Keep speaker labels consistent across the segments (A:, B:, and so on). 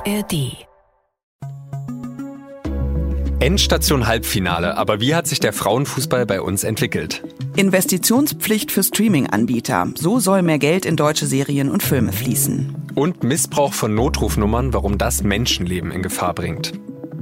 A: ARD.
B: Endstation Halbfinale. Aber wie hat sich der Frauenfußball bei uns entwickelt?
C: Investitionspflicht für Streaming-Anbieter. So soll mehr Geld in deutsche Serien und Filme fließen.
B: Und Missbrauch von Notrufnummern, warum das Menschenleben in Gefahr bringt.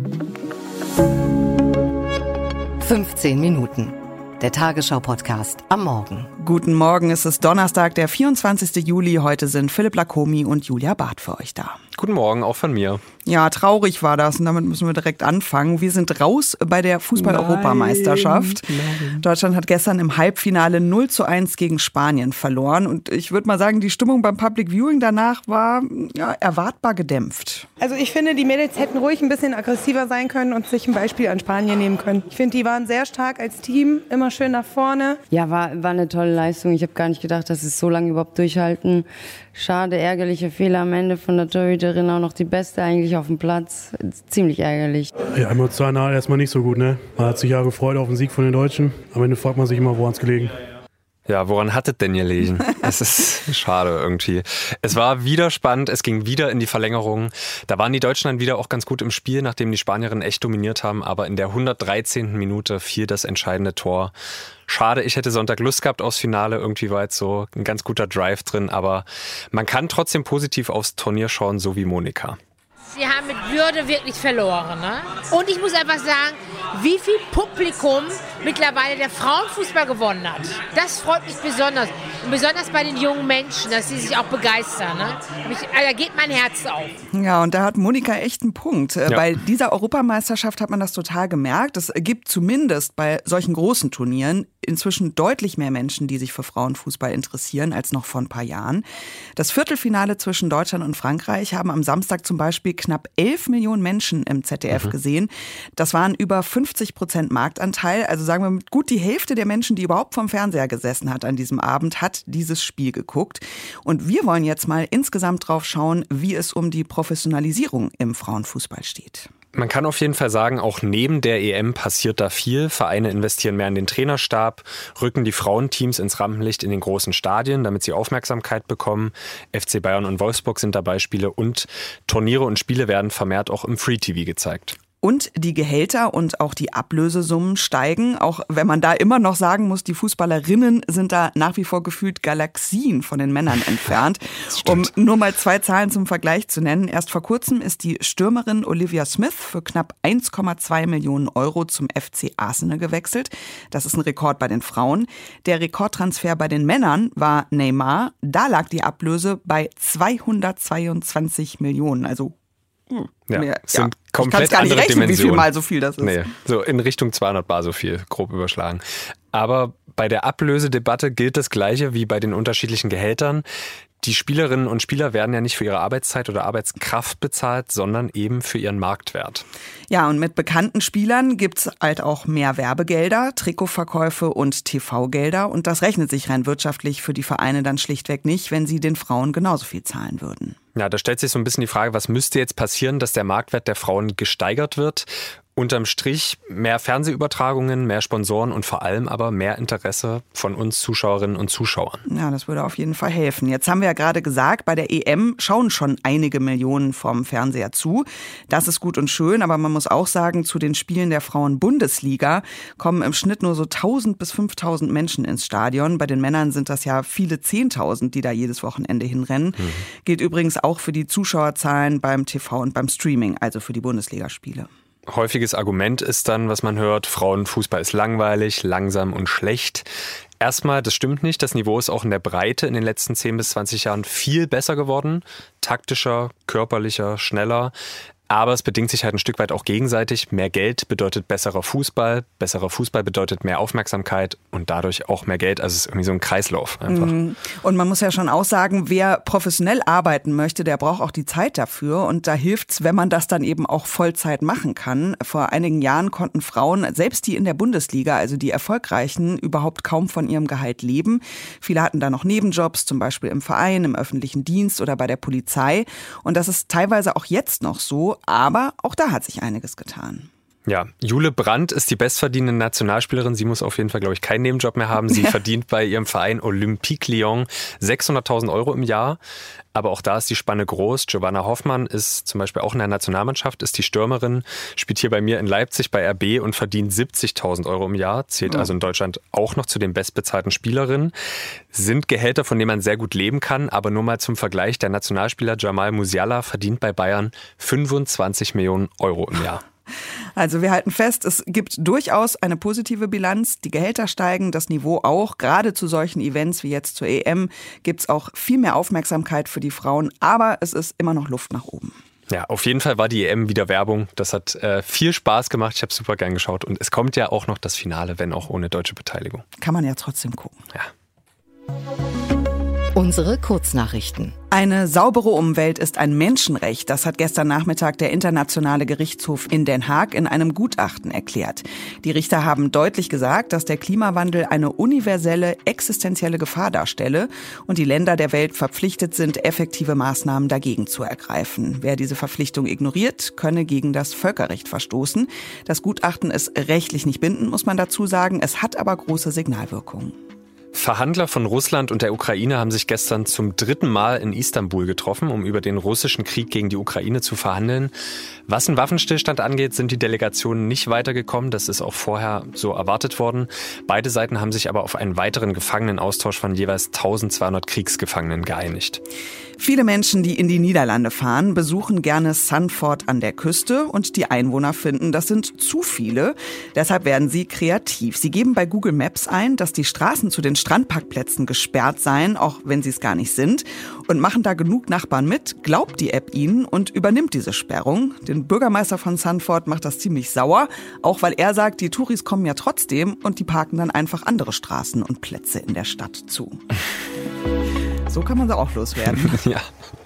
A: 15 Minuten. Der Tagesschau-Podcast am Morgen.
C: Guten Morgen, es ist Donnerstag, der 24. Juli. Heute sind Philipp Lacomi und Julia Barth für euch da.
B: Guten Morgen, auch von mir.
C: Ja, traurig war das und damit müssen wir direkt anfangen. Wir sind raus bei der Fußball-Europameisterschaft. Deutschland hat gestern im Halbfinale 0:1 gegen Spanien verloren. Und ich würde mal sagen, die Stimmung beim Public Viewing danach war erwartbar gedämpft.
D: Also ich finde, die Mädels hätten ruhig ein bisschen aggressiver sein können und sich ein Beispiel an Spanien nehmen können. Ich finde, die waren sehr stark als Team, immer schön nach vorne.
E: Ja, war eine tolle Leistung. Ich habe gar nicht gedacht, dass sie es so lange überhaupt durchhalten. Schade, ärgerliche Fehler am Ende von der Torhüterin, auch noch die Beste eigentlich auf dem Platz. Ziemlich ärgerlich.
F: Ja, emotional erstmal nicht so gut, ne? Man hat sich ja gefreut auf den Sieg von den Deutschen. Am Ende fragt man sich immer, woran es gelegen.
B: Ja, woran hat es denn gelegen? Es ist schade irgendwie. Es war wieder spannend, es ging wieder in die Verlängerung. Da waren die Deutschen dann wieder auch ganz gut im Spiel, nachdem die Spanierinnen echt dominiert haben. Aber in der 113. Minute fiel das entscheidende Tor. Schade, ich hätte Sonntag Lust gehabt aufs Finale. Irgendwie war jetzt so ein ganz guter Drive drin. Aber man kann trotzdem positiv aufs Turnier schauen, so wie Monika.
G: Sie haben mit Würde wirklich verloren. Ne? Und ich muss einfach sagen, wie viel Publikum mittlerweile der Frauenfußball gewonnen hat. Das freut mich besonders. Und besonders bei den jungen Menschen, dass sie sich auch begeistern. Ne? Da geht mein Herz auf.
C: Ja, und da hat Monika echt einen Punkt.
B: Ja.
C: Bei dieser Europameisterschaft hat man das total gemerkt. Es gibt zumindest bei solchen großen Turnieren inzwischen deutlich mehr Menschen, die sich für Frauenfußball interessieren, als noch vor ein paar Jahren. Das Viertelfinale zwischen Deutschland und Frankreich haben am Samstag zum Beispiel knapp 11 Millionen Menschen im ZDF gesehen. Das waren über 50% Marktanteil. Also sagen wir, gut die Hälfte der Menschen, die überhaupt vorm Fernseher gesessen hat an diesem Abend, hat dieses Spiel geguckt. Und wir wollen jetzt mal insgesamt drauf schauen, wie es um die Professionalisierung im Frauenfußball steht.
B: Man kann auf jeden Fall sagen, auch neben der EM passiert da viel. Vereine investieren mehr in den Trainerstab, rücken die Frauenteams ins Rampenlicht in den großen Stadien, damit sie Aufmerksamkeit bekommen. FC Bayern und Wolfsburg sind da Beispiele und Turniere und Spiele werden vermehrt auch im Free-TV gezeigt.
C: Und die Gehälter und auch die Ablösesummen steigen, auch wenn man da immer noch sagen muss, die Fußballerinnen sind da nach wie vor gefühlt Galaxien von den Männern entfernt. Um nur mal 2 Zahlen zum Vergleich zu nennen. Erst vor kurzem ist die Stürmerin Olivia Smith für knapp 1,2 Millionen Euro zum FC Arsenal gewechselt. Das ist ein Rekord bei den Frauen. Der Rekordtransfer bei den Männern war Neymar. Da lag die Ablöse bei 222 Millionen, also
B: sind komplett
C: ich kann gar nicht
B: andere
C: rechnen,
B: Dimensionen.
C: wie viel mal so viel das ist.
B: Nee, so in Richtung 200 Bar so viel, grob überschlagen. Aber bei der Ablösedebatte gilt das Gleiche wie bei den unterschiedlichen Gehältern. Die Spielerinnen und Spieler werden ja nicht für ihre Arbeitszeit oder Arbeitskraft bezahlt, sondern eben für ihren Marktwert.
C: Ja, und mit bekannten Spielern gibt's halt auch mehr Werbegelder, Trikotverkäufe und TV-Gelder. Und das rechnet sich rein wirtschaftlich für die Vereine dann schlichtweg nicht, wenn sie den Frauen genauso viel zahlen würden.
B: Ja, da stellt sich so ein bisschen die Frage, was müsste jetzt passieren, dass der Marktwert der Frauen gesteigert wird? Unterm Strich mehr Fernsehübertragungen, mehr Sponsoren und vor allem aber mehr Interesse von uns Zuschauerinnen und Zuschauern.
C: Ja, das würde auf jeden Fall helfen. Jetzt haben wir ja gerade gesagt, bei der EM schauen schon einige Millionen vom Fernseher zu. Das ist gut und schön, aber man muss auch sagen, zu den Spielen der Frauen-Bundesliga kommen im Schnitt nur so 1.000 bis 5.000 Menschen ins Stadion. Bei den Männern sind das ja viele 10.000, die da jedes Wochenende hinrennen. Gilt übrigens auch für die Zuschauerzahlen beim TV und beim Streaming, also für die Bundesligaspiele.
B: Häufiges Argument ist dann, was man hört, Frauenfußball ist langweilig, langsam und schlecht. Erstmal, das stimmt nicht. Das Niveau ist auch in der Breite in den letzten 10 bis 20 Jahren viel besser geworden. Taktischer, körperlicher, schneller. Aber es bedingt sich halt ein Stück weit auch gegenseitig. Mehr Geld bedeutet besserer Fußball bedeutet mehr Aufmerksamkeit und dadurch auch mehr Geld. Also es ist irgendwie so ein Kreislauf einfach.
C: Und man muss ja schon auch sagen, wer professionell arbeiten möchte, der braucht auch die Zeit dafür. Und da hilft's, wenn man das dann eben auch Vollzeit machen kann. Vor einigen Jahren konnten Frauen, selbst die in der Bundesliga, also die Erfolgreichen, überhaupt kaum von ihrem Gehalt leben. Viele hatten da noch Nebenjobs, zum Beispiel im Verein, im öffentlichen Dienst oder bei der Polizei. Und das ist teilweise auch jetzt noch so. Aber auch da hat sich einiges getan.
B: Ja, Jule Brandt ist die bestverdienende Nationalspielerin. Sie muss auf jeden Fall, glaube ich, keinen Nebenjob mehr haben. Sie verdient bei ihrem Verein Olympique Lyon 600.000 Euro im Jahr. Aber auch da ist die Spanne groß. Giovanna Hoffmann ist zum Beispiel auch in der Nationalmannschaft, ist die Stürmerin, spielt hier bei mir in Leipzig bei RB und verdient 70.000 Euro im Jahr. Zählt also in Deutschland auch noch zu den bestbezahlten Spielerinnen. Sind Gehälter, von denen man sehr gut leben kann. Aber nur mal zum Vergleich, der Nationalspieler Jamal Musiala verdient bei Bayern 25 Millionen Euro im Jahr.
C: Also wir halten fest, es gibt durchaus eine positive Bilanz. Die Gehälter steigen, das Niveau auch. Gerade zu solchen Events wie jetzt zur EM gibt es auch viel mehr Aufmerksamkeit für die Frauen. Aber es ist immer noch Luft nach oben.
B: Ja, auf jeden Fall war die EM wieder Werbung. Das hat viel Spaß gemacht. Ich habe super gern geschaut. Und es kommt ja auch noch das Finale, wenn auch ohne deutsche Beteiligung.
C: Kann man ja trotzdem gucken.
B: Ja.
A: Unsere Kurznachrichten.
C: Eine saubere Umwelt ist ein Menschenrecht. Das hat gestern Nachmittag der Internationale Gerichtshof in Den Haag in einem Gutachten erklärt. Die Richter haben deutlich gesagt, dass der Klimawandel eine universelle, existenzielle Gefahr darstelle und die Länder der Welt verpflichtet sind, effektive Maßnahmen dagegen zu ergreifen. Wer diese Verpflichtung ignoriert, könne gegen das Völkerrecht verstoßen. Das Gutachten ist rechtlich nicht bindend, muss man dazu sagen. Es hat aber große Signalwirkungen.
B: Verhandler von Russland und der Ukraine haben sich gestern zum 3. Mal in Istanbul getroffen, um über den russischen Krieg gegen die Ukraine zu verhandeln. Was einen Waffenstillstand angeht, sind die Delegationen nicht weitergekommen. Das ist auch vorher so erwartet worden. Beide Seiten haben sich aber auf einen weiteren Gefangenenaustausch von jeweils 1200 Kriegsgefangenen geeinigt.
C: Viele Menschen, die in die Niederlande fahren, besuchen gerne Zandvoort an der Küste und die Einwohner finden, das sind zu viele. Deshalb werden sie kreativ. Sie geben bei Google Maps ein, dass die Straßen zu den Strandparkplätzen gesperrt seien, auch wenn sie es gar nicht sind, und machen da genug Nachbarn mit, glaubt die App ihnen und übernimmt diese Sperrung. Den Bürgermeister von Zandvoort macht das ziemlich sauer, auch weil er sagt, die Touris kommen ja trotzdem und die parken dann einfach andere Straßen und Plätze in der Stadt zu. So kann man sie auch loswerden.
B: Ja.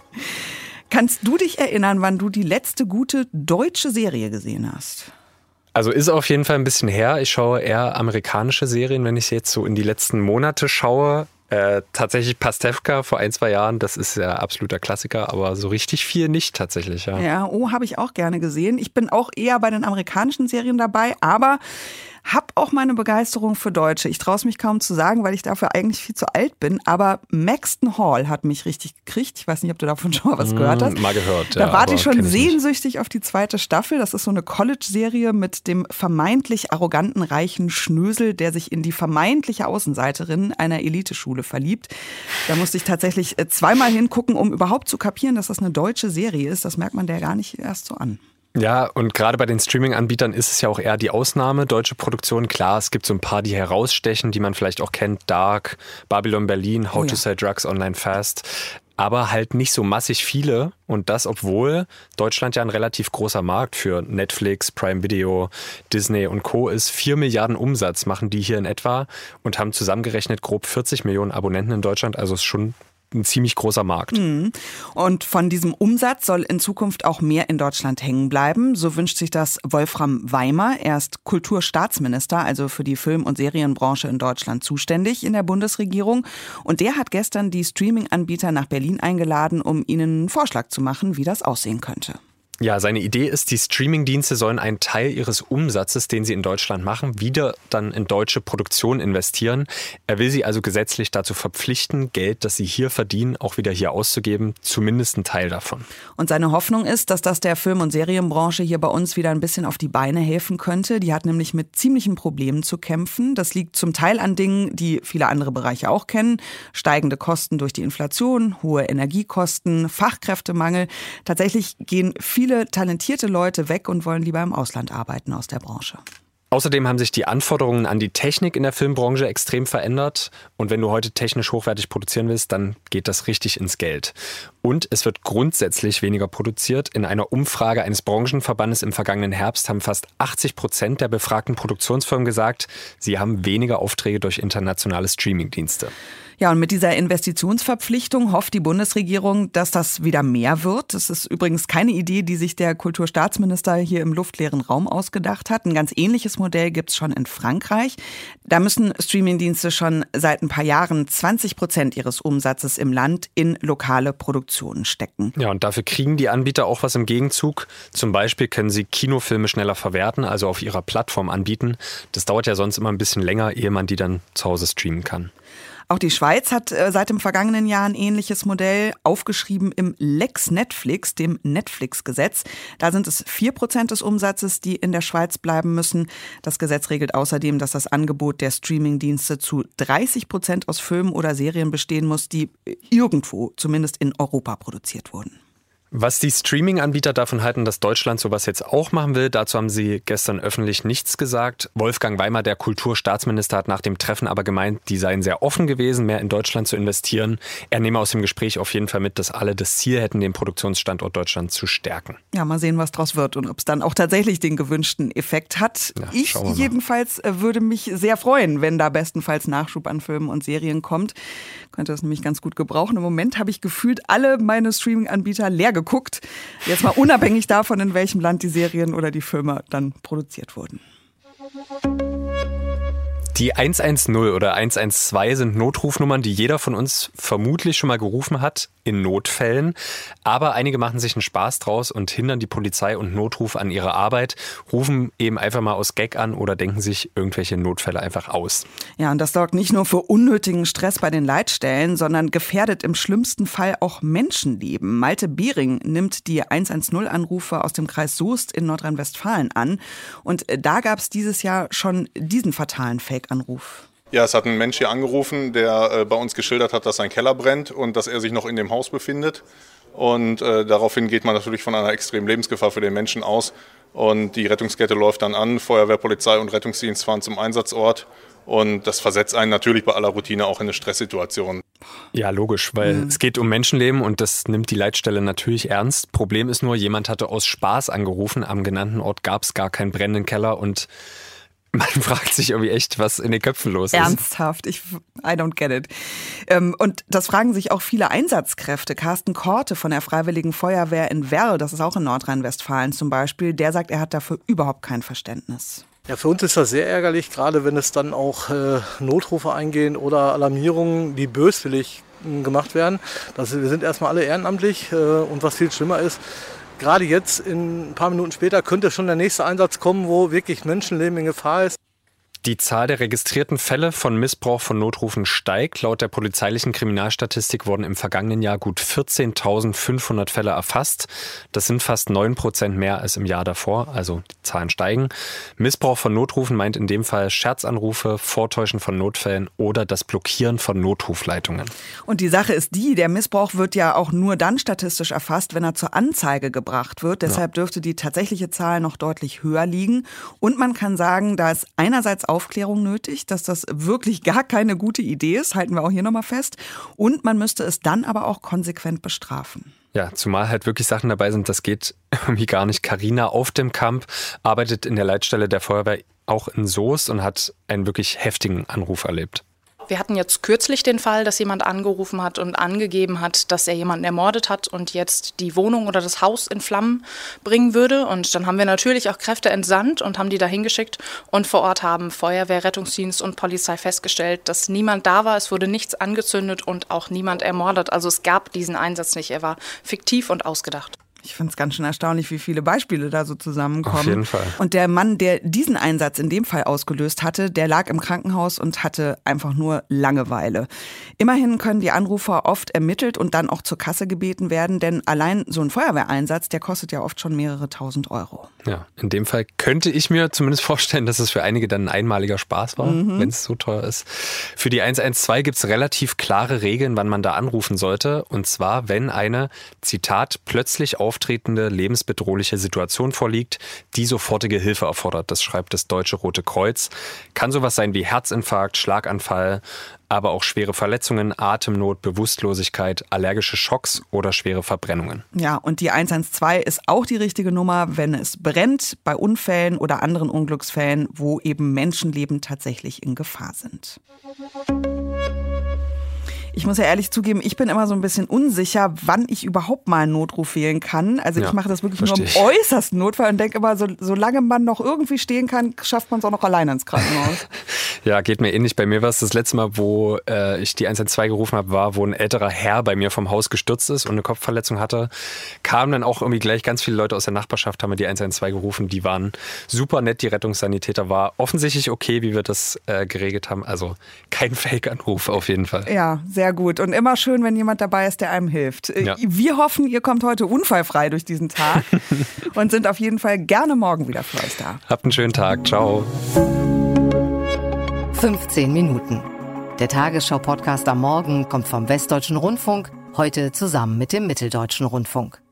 C: Kannst du dich erinnern, wann du die letzte gute deutsche Serie gesehen hast?
B: Also ist auf jeden Fall ein bisschen her. Ich schaue eher amerikanische Serien, wenn ich jetzt so in die letzten Monate schaue. Tatsächlich Pastewka vor 1-2 Jahren, das ist ja absoluter Klassiker, aber so richtig viel nicht tatsächlich. Ja,
C: habe ich auch gerne gesehen. Ich bin auch eher bei den amerikanischen Serien dabei, aber habe auch meine Begeisterung für Deutsche. Ich traue es mich kaum zu sagen, weil ich dafür eigentlich viel zu alt bin, aber Maxton Hall hat mich richtig gekriegt. Ich weiß nicht, ob du davon schon mal was gehört hast.
B: Mal gehört,
C: Da warte ich schon sehnsüchtig auf die 2. Staffel. Das ist so eine College-Serie mit dem vermeintlich arroganten, reichen Schnösel, der sich in die vermeintliche Außenseiterin einer Eliteschule verliebt. Da musste ich tatsächlich 2-mal hingucken, um überhaupt zu kapieren, dass das eine deutsche Serie ist. Das merkt man der gar nicht erst so an.
B: Ja, und gerade bei den Streaming-Anbietern ist es ja auch eher die Ausnahme, deutsche Produktion. Klar, es gibt so ein paar, die herausstechen, die man vielleicht auch kennt. Dark, Babylon Berlin, How to Sell Drugs Online Fast. Aber halt nicht so massig viele. Und das, obwohl Deutschland ja ein relativ großer Markt für Netflix, Prime Video, Disney und Co. ist. 4 Milliarden Umsatz machen die hier in etwa und haben zusammengerechnet grob 40 Millionen Abonnenten in Deutschland. Also ist schon ein ziemlich großer Markt.
C: Und von diesem Umsatz soll in Zukunft auch mehr in Deutschland hängen bleiben. So wünscht sich das Wolfram Weimer. Er ist Kulturstaatsminister, also für die Film- und Serienbranche in Deutschland zuständig in der Bundesregierung. Und der hat gestern die Streaming-Anbieter nach Berlin eingeladen, um ihnen einen Vorschlag zu machen, wie das aussehen könnte.
B: Ja, seine Idee ist, die Streamingdienste sollen einen Teil ihres Umsatzes, den sie in Deutschland machen, wieder dann in deutsche Produktion investieren. Er will sie also gesetzlich dazu verpflichten, Geld, das sie hier verdienen, auch wieder hier auszugeben, zumindest einen Teil davon.
C: Und seine Hoffnung ist, dass das der Film- und Serienbranche hier bei uns wieder ein bisschen auf die Beine helfen könnte. Die hat nämlich mit ziemlichen Problemen zu kämpfen. Das liegt zum Teil an Dingen, die viele andere Bereiche auch kennen. Steigende Kosten durch die Inflation, hohe Energiekosten, Fachkräftemangel. Tatsächlich gehen viele talentierte Leute weg und wollen lieber im Ausland arbeiten aus der Branche.
B: Außerdem haben sich die Anforderungen an die Technik in der Filmbranche extrem verändert. Und wenn du heute technisch hochwertig produzieren willst, dann geht das richtig ins Geld. Und es wird grundsätzlich weniger produziert. In einer Umfrage eines Branchenverbandes im vergangenen Herbst haben fast 80% der befragten Produktionsfirmen gesagt, sie haben weniger Aufträge durch internationale Streamingdienste.
C: Ja, und mit dieser Investitionsverpflichtung hofft die Bundesregierung, dass das wieder mehr wird. Das ist übrigens keine Idee, die sich der Kulturstaatsminister hier im luftleeren Raum ausgedacht hat. Ein ganz ähnliches Modell gibt's schon in Frankreich. Da müssen Streamingdienste schon seit ein paar Jahren 20% ihres Umsatzes im Land in lokale Produktionen stecken.
B: Ja, und dafür kriegen die Anbieter auch was im Gegenzug. Zum Beispiel können sie Kinofilme schneller verwerten, also auf ihrer Plattform anbieten. Das dauert ja sonst immer ein bisschen länger, ehe man die dann zu Hause streamen kann.
C: Auch die Schweiz hat seit dem vergangenen Jahr ein ähnliches Modell, aufgeschrieben im Lex Netflix, dem Netflix-Gesetz. Da sind es 4% des Umsatzes, die in der Schweiz bleiben müssen. Das Gesetz regelt außerdem, dass das Angebot der Streamingdienste zu 30% aus Filmen oder Serien bestehen muss, die irgendwo, zumindest in Europa, produziert wurden.
B: Was die Streaming-Anbieter davon halten, dass Deutschland sowas jetzt auch machen will, dazu haben sie gestern öffentlich nichts gesagt. Wolfgang Weimar, der Kulturstaatsminister, hat nach dem Treffen aber gemeint, die seien sehr offen gewesen, mehr in Deutschland zu investieren. Er nehme aus dem Gespräch auf jeden Fall mit, dass alle das Ziel hätten, den Produktionsstandort Deutschland zu stärken.
C: Ja, mal sehen, was draus wird und ob es dann auch tatsächlich den gewünschten Effekt hat. Ja, ich jedenfalls würde mich sehr freuen, wenn da bestenfalls Nachschub an Filmen und Serien kommt. Könnte das nämlich ganz gut gebrauchen. Im Moment habe ich gefühlt alle meine Streaming-Anbieter leer geguckt. Jetzt mal unabhängig davon, in welchem Land die Serien oder die Filme dann produziert wurden.
B: Die 110 oder 112 sind Notrufnummern, die jeder von uns vermutlich schon mal gerufen hat, in Notfällen. Aber einige machen sich einen Spaß draus und hindern die Polizei und Notruf an ihrer Arbeit, rufen eben einfach mal aus Gag an oder denken sich irgendwelche Notfälle einfach aus.
C: Ja, und das sorgt nicht nur für unnötigen Stress bei den Leitstellen, sondern gefährdet im schlimmsten Fall auch Menschenleben. Malte Behring nimmt die 110-Anrufe aus dem Kreis Soest in Nordrhein-Westfalen an. Und da gab es dieses Jahr schon diesen fatalen Fake-Anruf.
H: Ja, es hat ein Mensch hier angerufen, der bei uns geschildert hat, dass sein Keller brennt und dass er sich noch in dem Haus befindet. Und daraufhin geht man natürlich von einer extremen Lebensgefahr für den Menschen aus. Und die Rettungskette läuft dann an. Feuerwehr, Polizei und Rettungsdienst fahren zum Einsatzort. Und das versetzt einen natürlich bei aller Routine auch in eine Stresssituation.
B: Ja, logisch, weil es geht um Menschenleben und das nimmt die Leitstelle natürlich ernst. Problem ist nur, jemand hatte aus Spaß angerufen. Am genannten Ort gab es gar keinen brennenden Keller und man fragt sich irgendwie echt, was in den Köpfen los ist.
C: Ernsthaft, I don't get it. Und das fragen sich auch viele Einsatzkräfte. Carsten Korte von der Freiwilligen Feuerwehr in Werl, das ist auch in Nordrhein-Westfalen zum Beispiel, der sagt, er hat dafür überhaupt kein Verständnis.
I: Ja, für uns ist das sehr ärgerlich, gerade wenn es dann auch Notrufe eingehen oder Alarmierungen, die böswillig gemacht werden. Wir sind erstmal alle ehrenamtlich und was viel schlimmer ist, gerade jetzt, ein paar Minuten später, könnte schon der nächste Einsatz kommen, wo wirklich Menschenleben in Gefahr ist.
B: Die Zahl der registrierten Fälle von Missbrauch von Notrufen steigt. Laut der polizeilichen Kriminalstatistik wurden im vergangenen Jahr gut 14.500 Fälle erfasst. Das sind fast 9% mehr als im Jahr davor, also die Zahlen steigen. Missbrauch von Notrufen meint in dem Fall Scherzanrufe, Vortäuschen von Notfällen oder das Blockieren von Notrufleitungen.
C: Und die Sache ist die, der Missbrauch wird ja auch nur dann statistisch erfasst, wenn er zur Anzeige gebracht wird. Deshalb dürfte die tatsächliche Zahl noch deutlich höher liegen. Und man kann sagen, da ist einerseits Aufklärung nötig, dass das wirklich gar keine gute Idee ist, halten wir auch hier nochmal fest. Und man müsste es dann aber auch konsequent bestrafen.
B: Ja, zumal halt wirklich Sachen dabei sind, das geht irgendwie gar nicht. Carina auf dem Kamp arbeitet in der Leitstelle der Feuerwehr auch in Soest und hat einen wirklich heftigen Anruf erlebt.
J: Wir hatten jetzt kürzlich den Fall, dass jemand angerufen hat und angegeben hat, dass er jemanden ermordet hat und jetzt die Wohnung oder das Haus in Flammen bringen würde. Und dann haben wir natürlich auch Kräfte entsandt und haben die da hingeschickt. Und vor Ort haben Feuerwehr, Rettungsdienst und Polizei festgestellt, dass niemand da war. Es wurde nichts angezündet und auch niemand ermordet. Also es gab diesen Einsatz nicht. Er war fiktiv und ausgedacht.
C: Ich finde es ganz schön erstaunlich, wie viele Beispiele da so zusammenkommen.
B: Auf jeden Fall.
C: Und der Mann, der diesen Einsatz in dem Fall ausgelöst hatte, der lag im Krankenhaus und hatte einfach nur Langeweile. Immerhin können die Anrufer oft ermittelt und dann auch zur Kasse gebeten werden, denn allein so ein Feuerwehreinsatz, der kostet ja oft schon mehrere tausend Euro.
B: Ja, in dem Fall könnte ich mir zumindest vorstellen, dass es für einige dann ein einmaliger Spaß war, wenn es so teuer ist. Für die 112 gibt es relativ klare Regeln, wann man da anrufen sollte. Und zwar, wenn eine, Zitat, plötzlich auftretende lebensbedrohliche Situation vorliegt, die sofortige Hilfe erfordert. Das schreibt das Deutsche Rote Kreuz. Kann sowas sein wie Herzinfarkt, Schlaganfall, aber auch schwere Verletzungen, Atemnot, Bewusstlosigkeit, allergische Schocks oder schwere Verbrennungen.
C: Ja, und die 112 ist auch die richtige Nummer, wenn es brennt, bei Unfällen oder anderen Unglücksfällen, wo eben Menschenleben tatsächlich in Gefahr sind. Ich muss ja ehrlich zugeben, ich bin immer so ein bisschen unsicher, wann ich überhaupt mal einen Notruf wählen kann. Also ich mache das wirklich nur im äußersten Notfall und denke immer, solange man noch irgendwie stehen kann, schafft man es auch noch alleine ins Krankenhaus.
B: Ja, geht mir ähnlich. Bei mir war es das letzte Mal, wo ich die 112 gerufen habe, wo ein älterer Herr bei mir vom Haus gestürzt ist und eine Kopfverletzung hatte. Kamen dann auch irgendwie gleich ganz viele Leute aus der Nachbarschaft, haben mir die 112 gerufen. Die waren super nett. Die Rettungssanitäter war offensichtlich okay, wie wir das geregelt haben. Also kein Fake-Anruf auf jeden Fall.
C: Ja, sehr gut. Und immer schön, wenn jemand dabei ist, der einem hilft. Ja. Wir hoffen, ihr kommt heute unfallfrei durch diesen Tag und sind auf jeden Fall gerne morgen wieder für euch da.
B: Habt einen schönen Tag. Ciao.
A: 15 Minuten. Der Tagesschau-Podcast am Morgen kommt vom Westdeutschen Rundfunk, heute zusammen mit dem Mitteldeutschen Rundfunk.